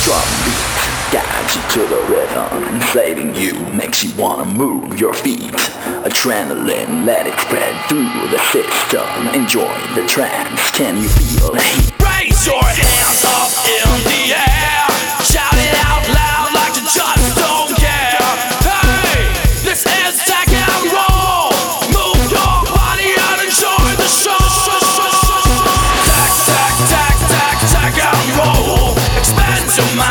drum beat guides you to the rhythm, inflating you, makes you wanna move your feet. Adrenaline, let it spread through the system. Enjoy the trance, can you feel the heat? Raise your hands up in the air, shout it out loud like you just don't care. Hey, this is tech and roll. Move your body and enjoy the show. Tech and roll. Expand your mind.